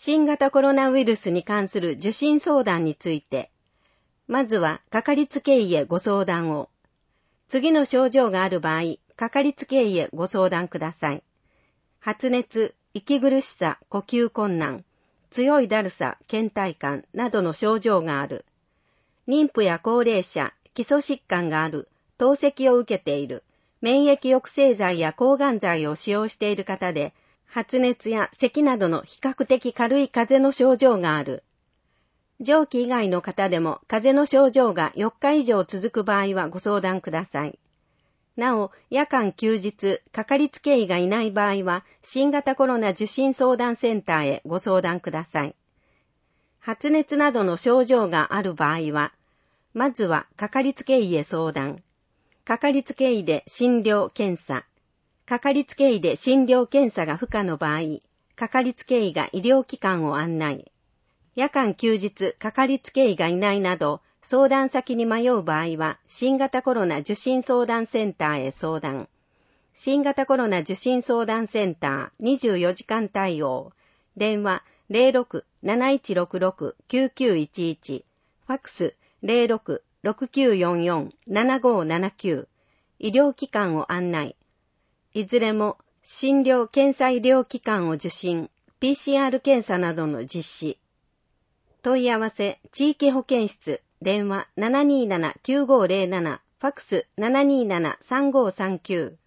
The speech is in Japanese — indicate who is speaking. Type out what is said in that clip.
Speaker 1: 新型コロナウイルスに関する受診相談について、まずはかかりつけ医へご相談を。次の症状がある場合、かかりつけ医へご相談ください。発熱、息苦しさ、呼吸困難、強いだるさ、倦怠感などの症状がある。妊婦や高齢者、基礎疾患がある、透析を受けている、免疫抑制剤や抗がん剤を使用している方で、発熱や咳などの比較的軽い風邪の症状がある。上記以外の方でも風邪の症状が4日以上続く場合はご相談ください。なお、夜間休日、かかりつけ医がいない場合は、新型コロナ受診相談センターへご相談ください。発熱などの症状がある場合は、まずはかかりつけ医へ相談。かかりつけ医で診療検査。かかりつけ医で診療検査が不可の場合、かかりつけ医が医療機関を案内。夜間休日、かかりつけ医がいないなど、相談先に迷う場合は、新型コロナ受診相談センターへ相談。新型コロナ受診相談センター24時間対応。電話 06-7166-9911。ファックス 06-6944-7579。医療機関を案内。いずれも、診療検査医療機関を受診、PCR 検査などの実施。問い合わせ、地域保健室、電話 727-9507、ファックス 727-3539。